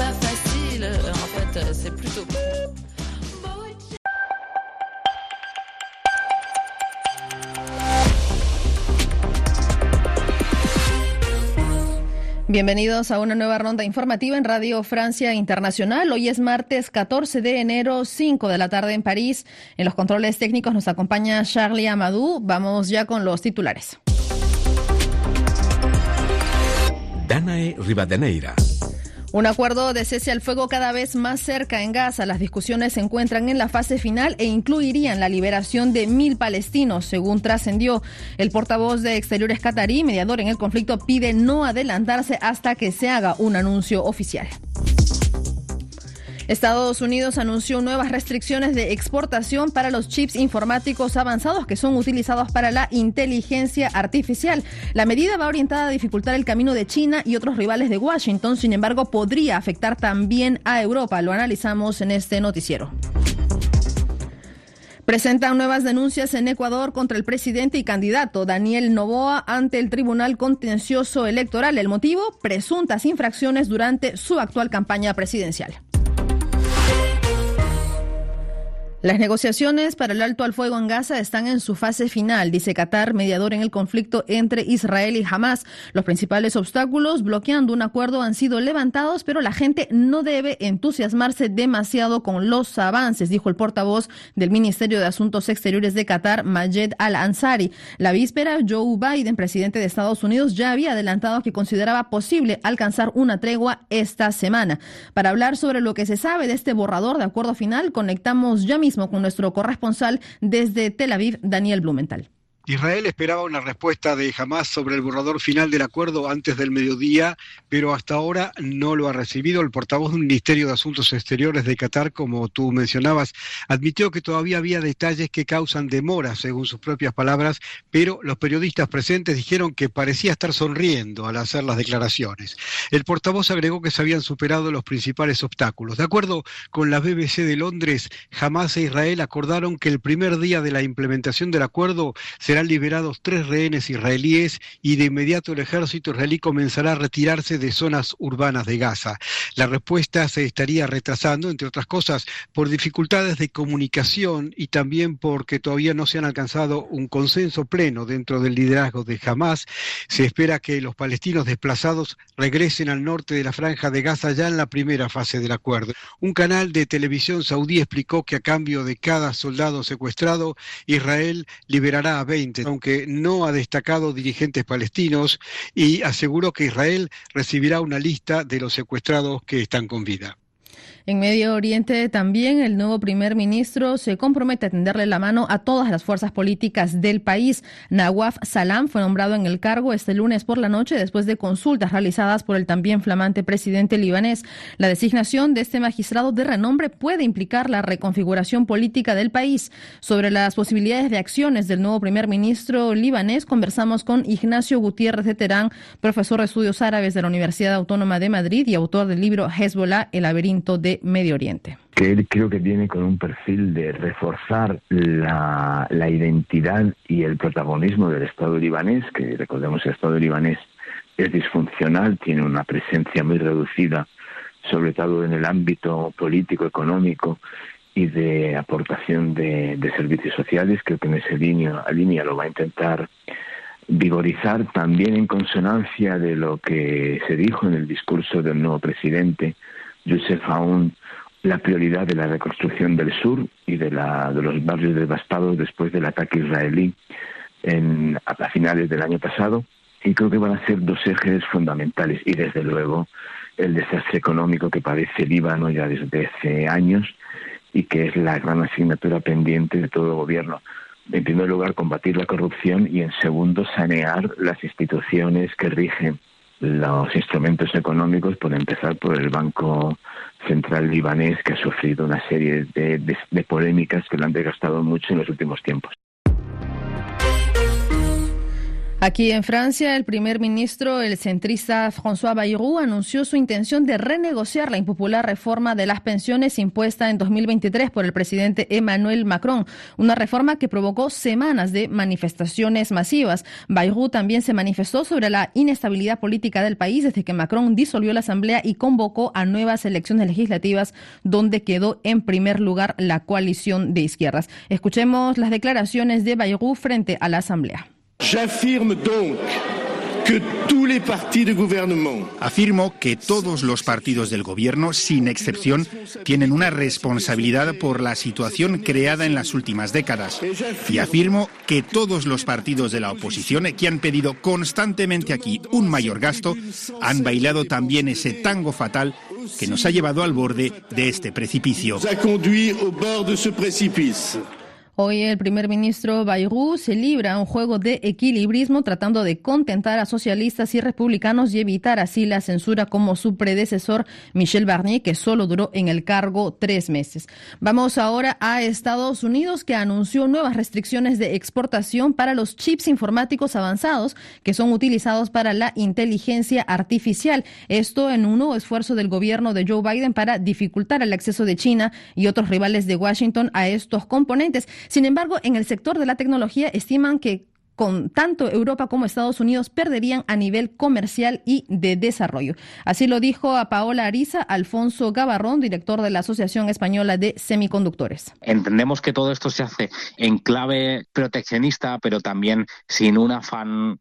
pas facile. En fait, c'est plutôt cool. Bienvenidos a una nueva ronda informativa en Radio Francia Internacional. Hoy es martes 14 de enero, 5 de la tarde en París. En los controles técnicos nos acompaña Charlie Amadou. Vamos ya con los titulares. Danae Rivadeneira. Un acuerdo de cese al fuego cada vez más cerca en Gaza. Las discusiones se encuentran en la fase final e incluirían la liberación de 1.000 palestinos, según trascendió. El portavoz de Exteriores catarí, mediador en el conflicto, pide no adelantarse hasta que se haga un anuncio oficial. Estados Unidos anunció nuevas restricciones de exportación para los chips informáticos avanzados que son utilizados para la inteligencia artificial. La medida va orientada a dificultar el camino de China y otros rivales de Washington, sin embargo, podría afectar también a Europa. Lo analizamos en este noticiero. Presentan nuevas denuncias en Ecuador contra el presidente y candidato Daniel Noboa ante el Tribunal Contencioso Electoral. El motivo, presuntas infracciones durante su actual campaña presidencial. Las negociaciones para el alto al fuego en Gaza están en su fase final, dice Qatar, mediador en el conflicto entre Israel y Hamás. Los principales obstáculos bloqueando un acuerdo han sido levantados, pero la gente no debe entusiasmarse demasiado con los avances, dijo el portavoz del Ministerio de Asuntos Exteriores de Qatar, Majed Al-Ansari. La víspera, Joe Biden, presidente de Estados Unidos, ya había adelantado que consideraba posible alcanzar una tregua esta semana. Para hablar sobre lo que se sabe de este borrador de acuerdo final, conectamos ya mismo con nuestro corresponsal desde Tel Aviv, Daniel Blumenthal. Israel esperaba una respuesta de Hamás sobre el borrador final del acuerdo antes del mediodía, pero hasta ahora no lo ha recibido. El portavoz del Ministerio de Asuntos Exteriores de Qatar, como tú mencionabas, admitió que todavía había detalles que causan demora, según sus propias palabras, pero los periodistas presentes dijeron que parecía estar sonriendo al hacer las declaraciones. El portavoz agregó que se habían superado los principales obstáculos. De acuerdo con la BBC de Londres, Hamás e Israel acordaron que el primer día de la implementación del acuerdo serán liberados 3 rehenes israelíes y de inmediato el ejército israelí comenzará a retirarse de zonas urbanas de Gaza. La respuesta se estaría retrasando, entre otras cosas, por dificultades de comunicación y también porque todavía no se han alcanzado un consenso pleno dentro del liderazgo de Hamás. Se espera que los palestinos desplazados regresen al norte de la franja de Gaza ya en la primera fase del acuerdo. Un canal de televisión saudí explicó que a cambio de cada soldado secuestrado, Israel liberará a 20, aunque no ha destacado dirigentes palestinos, y aseguró que Israel recibirá una lista de los secuestrados que están con vida. En Medio Oriente también el nuevo primer ministro se compromete a tenderle la mano a todas las fuerzas políticas del país. Nawaf Salam fue nombrado en el cargo este lunes por la noche después de consultas realizadas por el también flamante presidente libanés. La designación de este magistrado de renombre puede implicar la reconfiguración política del país. Sobre las posibilidades de acciones del nuevo primer ministro libanés, conversamos con Ignacio Gutiérrez de Terán, profesor de estudios árabes de la Universidad Autónoma de Madrid y autor del libro Hezbollah, el laberinto de Medio Oriente. Que él creo que viene con un perfil de reforzar la identidad y el protagonismo del Estado libanés, que recordemos el Estado libanés es disfuncional, tiene una presencia muy reducida, sobre todo en el ámbito político, económico y de aportación de servicios sociales. Creo que en esa línea lo va a intentar vigorizar, también en consonancia de lo que se dijo en el discurso del nuevo presidente Youssef Aoun, la prioridad de la reconstrucción del sur y de los barrios devastados después del ataque israelí a finales del año pasado. Y creo que van a ser 2 ejes fundamentales. Y desde luego el desastre económico que padece Líbano ya desde hace años y que es la gran asignatura pendiente de todo el gobierno. En primer lugar, combatir la corrupción y en segundo, sanear las instituciones que rigen los instrumentos económicos, por empezar por el Banco Central libanés, que ha sufrido una serie de polémicas que lo han desgastado mucho en los últimos tiempos. Aquí en Francia, el primer ministro, el centrista François Bayrou, anunció su intención de renegociar la impopular reforma de las pensiones impuesta en 2023 por el presidente Emmanuel Macron, una reforma que provocó semanas de manifestaciones masivas. Bayrou también se manifestó sobre la inestabilidad política del país desde que Macron disolvió la Asamblea y convocó a nuevas elecciones legislativas, donde quedó en primer lugar la coalición de izquierdas. Escuchemos las declaraciones de Bayrou frente a la Asamblea. J'affirme donc que tous les partis de gouvernement. Afirmo que todos los partidos del gobierno, sin excepción, tienen una responsabilidad por la situación creada en las últimas décadas. Y afirmo que todos los partidos de la oposición, que han pedido constantemente aquí un mayor gasto, han bailado también ese tango fatal que nos ha llevado al borde de este precipicio. Hoy el primer ministro Bayrou se libra a un juego de equilibrismo tratando de contentar a socialistas y republicanos y evitar así la censura como su predecesor Michel Barnier, que solo duró en el cargo 3 meses. Vamos ahora a Estados Unidos, que anunció nuevas restricciones de exportación para los chips informáticos avanzados que son utilizados para la inteligencia artificial. Esto en un nuevo esfuerzo del gobierno de Joe Biden para dificultar el acceso de China y otros rivales de Washington a estos componentes. Sin embargo, en el sector de la tecnología estiman que con tanto Europa como Estados Unidos perderían a nivel comercial y de desarrollo. Así lo dijo a Paola Ariza Alfonso Gavarrón, director de la Asociación Española de Semiconductores. Entendemos que todo esto se hace en clave proteccionista, pero también sin un afán,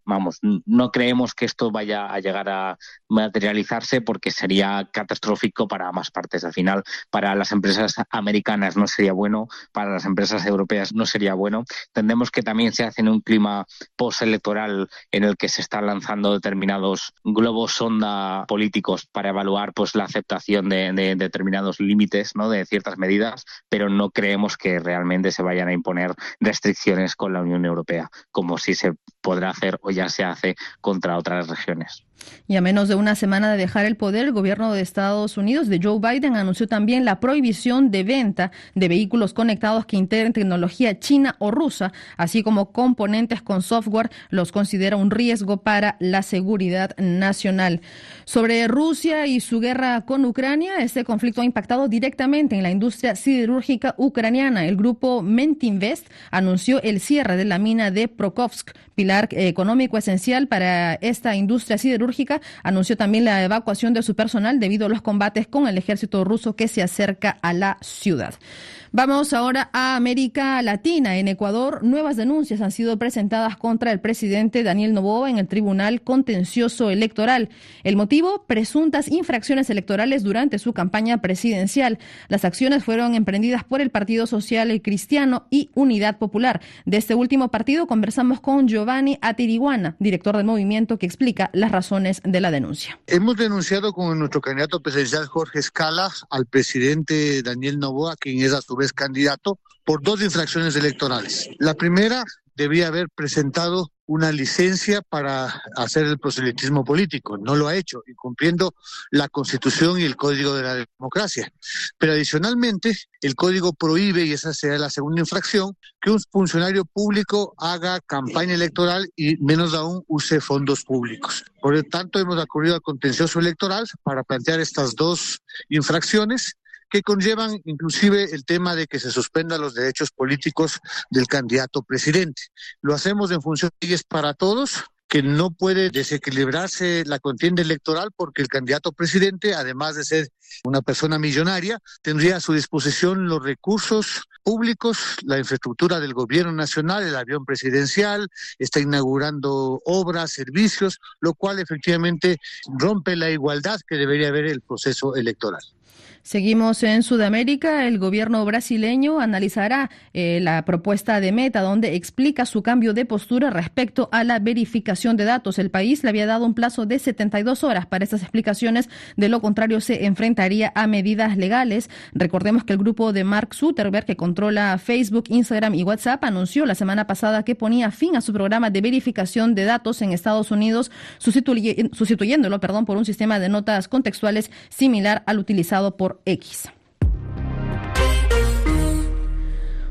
no creemos que esto vaya a llegar a materializarse porque sería catastrófico para ambas partes. Al final, para las empresas americanas no sería bueno, para las empresas europeas no sería bueno. Entendemos que también se hace en un clima postelectoral en el que se están lanzando determinados globos sonda políticos para evaluar la aceptación de determinados límites, ¿no?, de ciertas medidas, pero no creemos que realmente se vayan a imponer restricciones con la Unión Europea, como sí se podrá hacer o ya se hace contra otras regiones. Y a menos de una semana de dejar el poder, el gobierno de Estados Unidos de Joe Biden anunció también la prohibición de venta de vehículos conectados que integren tecnología china o rusa, así como componentes con software. Los considera un riesgo para la seguridad nacional. Sobre Rusia y su guerra con Ucrania, este conflicto ha impactado directamente en la industria siderúrgica ucraniana. El grupo Mentinvest anunció el cierre de la mina de Prokhovsk, pilar económico esencial para esta industria siderúrgica. Anunció también la evacuación de su personal debido a los combates con el ejército ruso que se acerca a la ciudad. Vamos ahora a América Latina. En Ecuador, nuevas denuncias han sido presentadas contra el presidente Daniel Noboa en el Tribunal Contencioso Electoral. El motivo, presuntas infracciones electorales durante su campaña presidencial. Las acciones fueron emprendidas por el Partido Social Cristiano y Unidad Popular. De este último partido conversamos con Giovanni Atiriguana, director del movimiento, que explica las razones de la denuncia. Hemos denunciado con nuestro candidato presidencial Jorge Escala al presidente Daniel Noboa, quien es a su vez candidato, por 2 infracciones electorales. La primera, debía haber presentado una licencia para hacer el proselitismo político. No lo ha hecho, incumpliendo la Constitución y el Código de la Democracia. Pero adicionalmente, el Código prohíbe, y esa será la segunda infracción, que un funcionario público haga campaña electoral y menos aún use fondos públicos. Por lo tanto, hemos acudido al contencioso electoral para plantear estas 2 infracciones que conllevan inclusive el tema de que se suspendan los derechos políticos del candidato presidente. Lo hacemos en función de leyes para todos, que no puede desequilibrarse la contienda electoral porque el candidato presidente, además de ser una persona millonaria, tendría a su disposición los recursos públicos, la infraestructura del gobierno nacional, el avión presidencial, está inaugurando obras, servicios, lo cual efectivamente rompe la igualdad que debería haber en el proceso electoral. Seguimos en Sudamérica. El gobierno brasileño analizará la propuesta de Meta, donde explica su cambio de postura respecto a la verificación de datos. El país le había dado un plazo de 72 horas para estas explicaciones. De lo contrario, se enfrentaría a medidas legales. Recordemos que el grupo de Mark Zuckerberg, que controla Facebook, Instagram y WhatsApp, anunció la semana pasada que ponía fin a su programa de verificación de datos en Estados Unidos, sustituyéndolo por un sistema de notas contextuales similar al utilizado por X.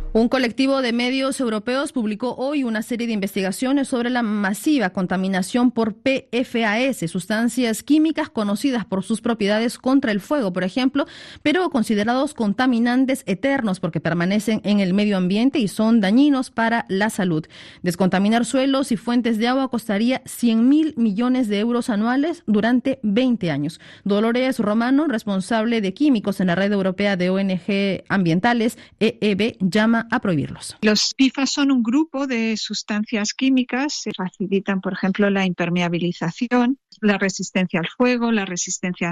Un colectivo de medios europeos publicó hoy una serie de investigaciones sobre la masiva contaminación por PFAS, sustancias químicas conocidas por sus propiedades contra el fuego, por ejemplo, pero considerados contaminantes eternos porque permanecen en el medio ambiente y son dañinos para la salud. Descontaminar suelos y fuentes de agua costaría 100.000 millones de euros anuales durante 20 años. Dolores Romano, responsable de químicos en la Red Europea de ONG Ambientales, EEB, llama a prohibirlos. Los PFAS son un grupo de sustancias químicas que facilitan, por ejemplo, la impermeabilización, la resistencia al fuego, la resistencia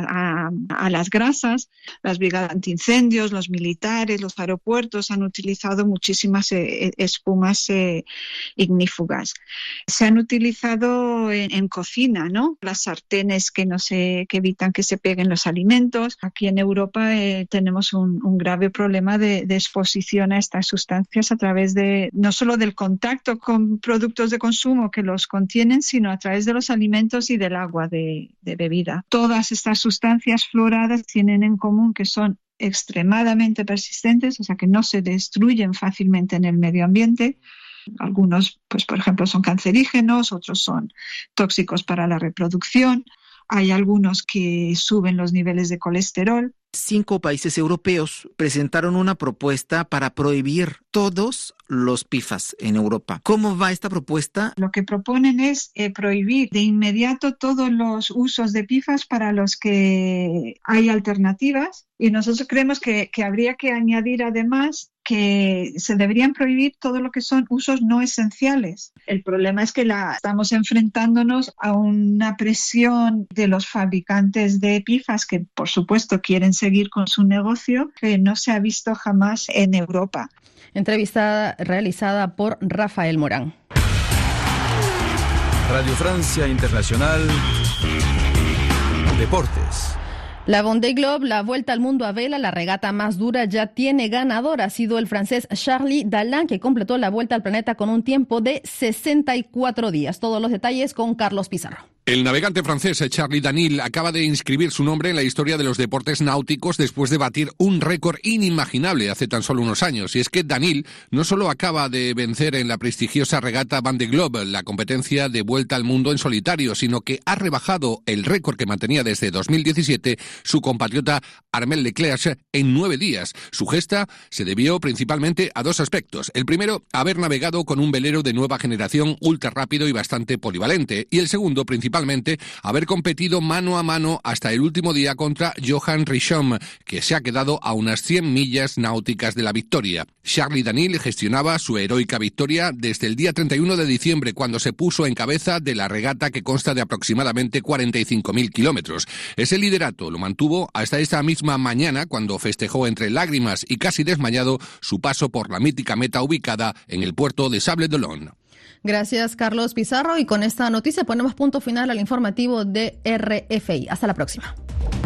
a las grasas. Las brigadas antiincendios, los militares, los aeropuertos han utilizado muchísimas espumas ignífugas. Se han utilizado en cocina, ¿no? Las sartenes que evitan que se peguen los alimentos. Aquí en Europa tenemos un grave problema de exposición a estas sustancias a través de no solo del contacto con productos de consumo que los contienen, sino a través de los alimentos y del agua de bebida. Todas estas sustancias fluoradas tienen en común que son extremadamente persistentes, o sea que no se destruyen fácilmente en el medio ambiente. Algunos, pues por ejemplo, son cancerígenos, otros son tóxicos para la reproducción. Hay algunos que suben los niveles de colesterol. 5 países europeos presentaron una propuesta para prohibir todos los PFAS en Europa. ¿Cómo va esta propuesta? Lo que proponen es prohibir de inmediato todos los usos de PFAS para los que hay alternativas, y nosotros creemos que habría que añadir además que se deberían prohibir todo lo que son usos no esenciales. El problema es que estamos enfrentándonos a una presión de los fabricantes de PFAS que, por supuesto, quieren seguir con su negocio, que no se ha visto jamás en Europa. Entrevista realizada por Rafael Morán. Radio Francia Internacional Deportes. La Vendée Globe, la vuelta al mundo a vela, la regata más dura, ya tiene ganador. Ha sido el francés Charly Dalin, que completó la vuelta al planeta con un tiempo de 64 días. Todos los detalles con Carlos Pizarro. El navegante francés Charly Dalin acaba de inscribir su nombre en la historia de los deportes náuticos después de batir un récord inimaginable hace tan solo unos años. Y es que Dalin no solo acaba de vencer en la prestigiosa regata Vendée Globe, la competencia de vuelta al mundo en solitario, sino que ha rebajado el récord que mantenía desde 2017 su compatriota Armel Leclerc en 9 días. Su gesta se debió principalmente a 2 aspectos. El primero, haber navegado con un velero de nueva generación ultra rápido y bastante polivalente. Y el segundo, principalmente, haber competido mano a mano hasta el último día contra Johan Richomme, que se ha quedado a unas 100 millas náuticas de la victoria. Charly Dalin gestionaba su heroica victoria desde el día 31 de diciembre, cuando se puso en cabeza de la regata que consta de aproximadamente 45.000 kilómetros. Ese liderato lo mantuvo hasta esta misma mañana, cuando festejó entre lágrimas y casi desmayado su paso por la mítica meta ubicada en el puerto de Sable d'Olonne. Gracias, Carlos Pizarro. Y con esta noticia ponemos punto final al informativo de RFI. Hasta la próxima.